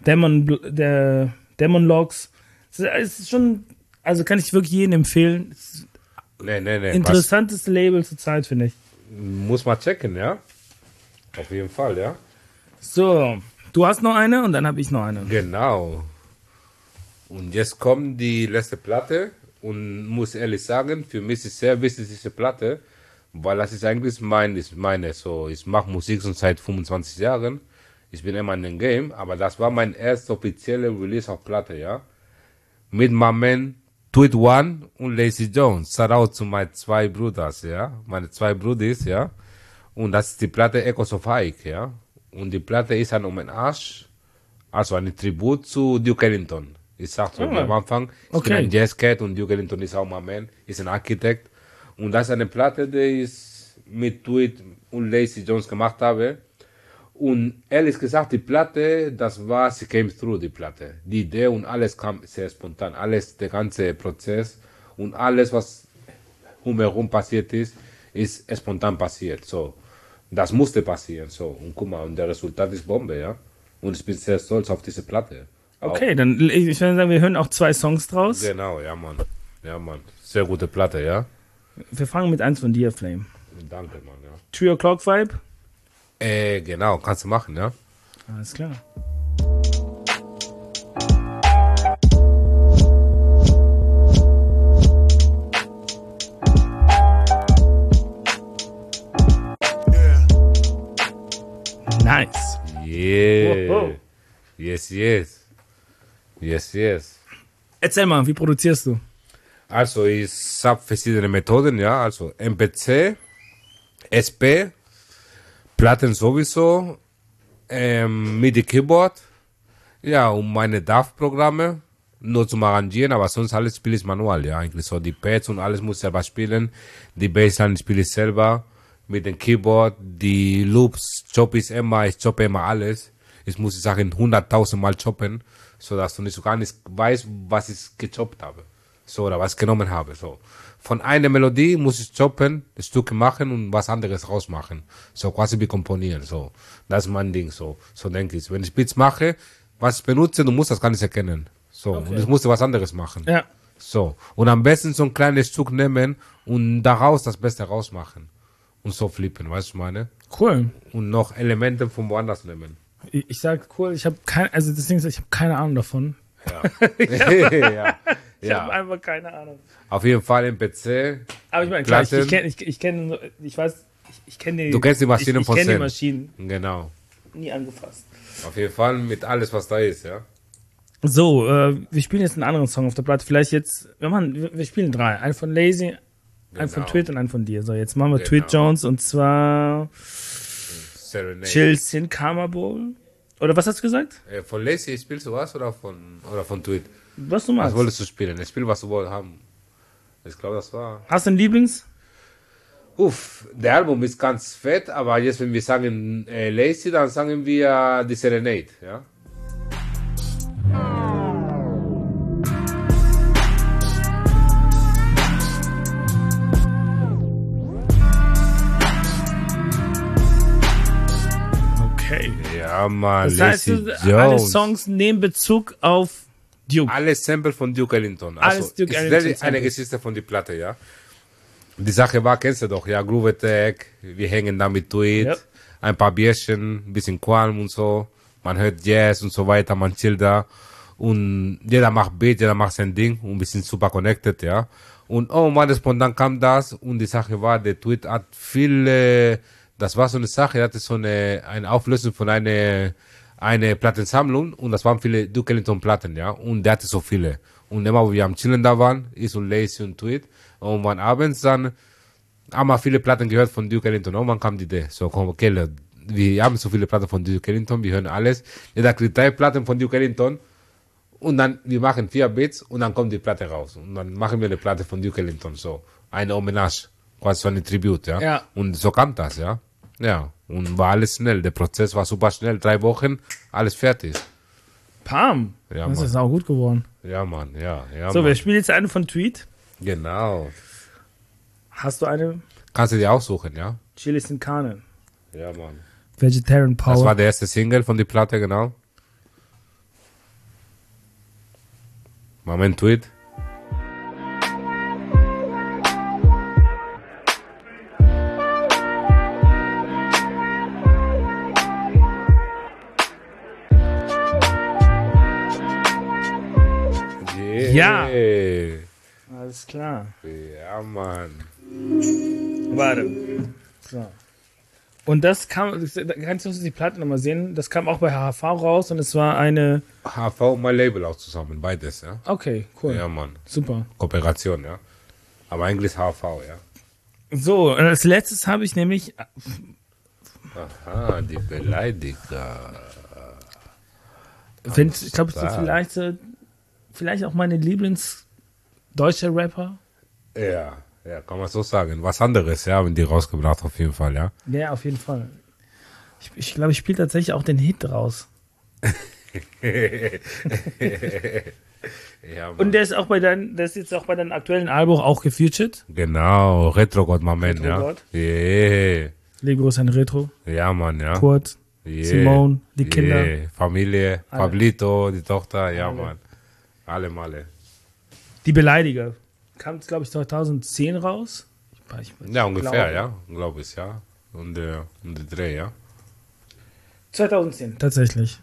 Demon Logs. Es ist schon, also kann ich wirklich jedem empfehlen. Nee. Interessantes Label zur Zeit, finde ich. Muss man checken, ja? Auf jeden Fall, ja? So, du hast noch eine und dann habe ich noch eine. Genau. Und jetzt kommt die letzte Platte und muss ehrlich sagen, für mich ist sehr wichtig diese Platte, weil das ist eigentlich meine, so, ich mache Musik schon seit 25 Jahren. Ich bin immer in dem Game, aber das war mein erstes offizielle Release auf Platte, ja? Mit meinem Man Tweet One und Lazy Jones. Shout out zu meinen 2 Brüders, ja? Meine 2 Brudis, ja? Und das ist die Platte Echoes of Ike, ja? Und die Platte ist ein Hommage, also ein Tribut zu Duke Ellington. Ich sag so am Anfang, ich bin ein Jazzcat und Duke Ellington ist auch mein Man, ist ein Architekt. Und das ist eine Platte, die ich mit Tweet und Lazy Jones gemacht habe. Und ehrlich gesagt, die Platte, das war, sie came through, die Platte. Die Idee und alles kam sehr spontan. Alles, der ganze Prozess und alles, was umherum passiert ist spontan passiert. So, das musste passieren. So, und guck mal, und der Resultat ist Bombe, ja. Und ich bin sehr stolz auf diese Platte. Okay, dann, ich würde sagen, wir hören auch 2 Songs draus. Genau, ja, Mann. Ja, Mann. Sehr gute Platte, ja. Wir fangen mit eins von dir, Flame. Danke, Mann, ja. 3 O'Clock Vibe? Genau, kannst du machen, ja. Alles klar. Nice. Yeah. Wow. Yes. Erzähl mal, wie produzierst du? Also, ich habe verschiedene Methoden, ja. Also, MPC, SP, Platten sowieso, MIDI-Keyboard, ja, und meine DAW-Programme, nur zum Arrangieren, aber sonst alles spiele ich manual, ja, eigentlich so. Die Pads und alles muss ich selber spielen, die Bassline spiele ich selber, mit dem Keyboard, die Loops, ich choppe immer alles. Ich muss die Sachen 100.000 Mal choppen, so dass du nicht so gar nicht weißt, was ich gechoppt habe. So, oder was ich genommen habe, so. Von einer Melodie muss ich choppen, Stücke machen und was anderes rausmachen. So, quasi wie komponieren, so. Das ist mein Ding, so. So denke ich. Wenn ich Beats mache, was ich benutze, du musst das gar nicht erkennen. So. Okay. Und ich musste was anderes machen. Ja. So. Und am besten so ein kleines Stück nehmen und daraus das Beste rausmachen. Und so flippen, weißt du, ich meine? Cool. Und noch Elemente von woanders nehmen. Ich sag cool, ich habe keine Ahnung davon. Ja. Ich habe einfach keine Ahnung. Auf jeden Fall im PC. Aber ich meine, klar, ich kenne die. Du kennst die Maschinen von Ich kenne die Sam. Maschinen. Genau. nie angefasst. Auf jeden Fall mit alles, was da ist, ja. So, wir spielen jetzt einen anderen Song auf der Platte. Vielleicht jetzt, wir spielen 3. Einen von Lazy, einen von Genau. Tweet und einen von dir. So, jetzt machen wir Genau. Tweet Jones und zwar Serenade. Chill Sin Karma Bowl. Oder was hast du gesagt? Von Lazy spielst du was oder von Tweet? Was du Was magst. wolltest du spielen? Ich spiel, was du wolltest haben. Ich glaube, das war... Hast du einen Lieblings? Der Album ist ganz fett, aber jetzt, wenn wir sagen Lazy, dann sagen wir die Serenade, ja. Okay. Ja, Mann, Das heißt, Lazy alle Jones. Songs nehmen Bezug auf Duke. Alles Sample von Duke Ellington. Alles Duke ist Ellington eine Samples. Geschichte von der Platte, ja. Die Sache war, kennst du doch, ja, Groove Attack, wir hängen da mit Tweet, Yep. ein paar Bierchen, ein bisschen Qualm und so, man hört Jazz und so weiter, man chillt da und jeder macht Beat, jeder macht sein Ding und wir sind super connected, ja. Und oh Mann, spontan kam das und die Sache war, der Tweet hat viele, das war so eine Sache, er hatte so eine Auflösung von eine Plattensammlung und das waren viele Duke Ellington Platten, ja, und der hatte so viele. Und immer, wo wir am Chillen da waren, ich und Lazy und Tweet, und wann abends dann haben wir viele Platten gehört von Duke Ellington, und wann kam die Idee, so komm, okay, wir haben so viele Platten von Duke Ellington, wir hören alles, jeder kriegt 3 Platten von Duke Ellington, und dann, wir machen 4 Beats, und dann kommt die Platte raus, und dann machen wir eine Platte von Duke Ellington, so, eine Hommage, quasi so eine Tribute, ja, Ja. und so kam das, ja, und war alles schnell, der Prozess war super schnell, 3 Wochen, alles fertig. Pam. Ja, das Mann. ist auch gut geworden. Ja, Mann, ja. So, Mann. wir spielen jetzt eine von Tweet. Genau. Hast du eine? Kannst du dir aussuchen, ja? Chili Sin Carne. Ja, Mann. Vegetarian Power. Das war der erste Single von der Platte, genau. Moment, Tweet. Ja. Yeah. Alles klar. Ja, Mann. Warte. So. Und das kam, da kannst du die Platte nochmal sehen, das kam auch bei HHV raus und es war eine... HV und mein Label auch zusammen, beides, ja. Okay, cool. Ja, Mann. Super. Kooperation, ja. Aber eigentlich HV, ja. So, und als letztes habe ich nämlich... Aha, die Beleidiger. Ich glaube, es ist vielleicht auch meine Lieblings-deutsche Rapper. Ja, kann man so sagen. Was anderes, ja, wenn die rausgebracht auf jeden Fall, ja. Ja, auf jeden Fall. Ich glaube, ich spiele tatsächlich auch den Hit raus. Ja, Mann. Und der ist jetzt auch bei deinem aktuellen Album auch gefeatured. Genau, Retro God, mein Man, ja. Retro-God. Yeah. Liebe Grüße an Retro, Ja, Mann, ja. Kurt, Yeah. Simone, die Kinder. Familie, Alle. Pablito, die Tochter, ja, Mann. Alle. Die Beleidiger. Kam, glaube ich, 2010 raus. Ja, ungefähr, glaube. ja, glaube ich, ja. Und der Dreh, ja. 2010, tatsächlich.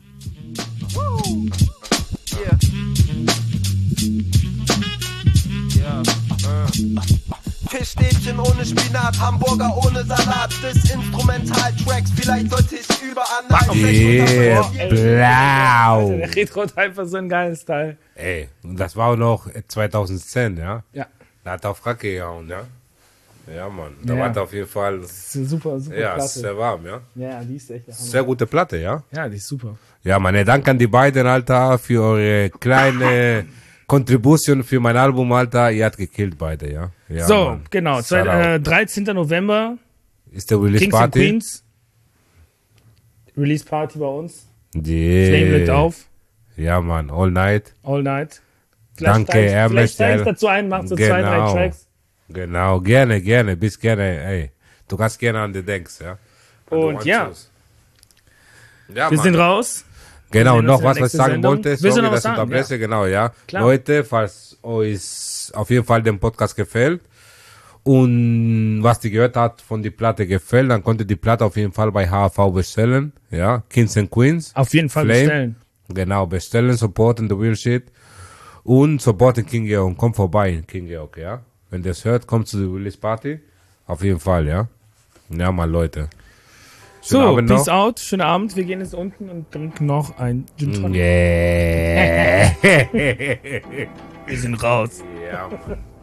Fischstäbchen ohne Spinat, Hamburger ohne Salat, bis Instrumental-Tracks, vielleicht sollte ich überall Yeah, blau. Der Retro hat einfach so ein geiles Teil. Ey, und das war auch noch 2010, ja. Ja. Da hat er auf Kacke gehauen, ja. Ja, Mann. Da Ja. war er auf jeden Fall. Super Ja, klasse. sehr warm, ja. Ja, die ist echt der Hammer. Sehr gute Platte, ja. Ja, die ist super. Ja, meine Dank an die beiden, Alter, für eure kleine Contribution für mein Album, Alter. Ihr habt gekillt beide, ja. Ja, So, Mann. genau. Shoutout. 13. November, Ist der Release Kings and Party? Queens. Release Party bei uns. Yeah. Flame lit auf. Ja, Mann, all night. All night. Danke, vielleicht Hermes. steige ich dazu ein, mach so 2, 3 Tracks. Genau, gerne, bis gerne, ey. Du kannst gerne an die denkst, ja. An Und die ja. One-Shows. Ja, Wir Mann. sind raus. Genau, Wir sehen noch uns in der was ich nächsten sagen Sendung. wollte, Willst du sorry, noch was dass ich sagen? unterbreche, Ja. genau, ja. Klar. Leute, falls euch auf jeden Fall der Podcast gefällt und was die gehört hat von die Platte gefällt, dann könnt ihr die Platte auf jeden Fall bei HV bestellen, ja. Kings and Queens. Auf jeden Fall Flame. bestellen. Genau, bestellen, supporten the real shit und supporten King Georg, kommt vorbei in King Georg, ja. Wenn ihr das hört, kommt zu der Release Party. Auf jeden Fall, ja. Ja, mal Leute. So, Abend peace noch. out, schönen Abend. Wir gehen jetzt unten und trinken noch ein Gin Tonic. Yeah. Wir sind raus. Ja.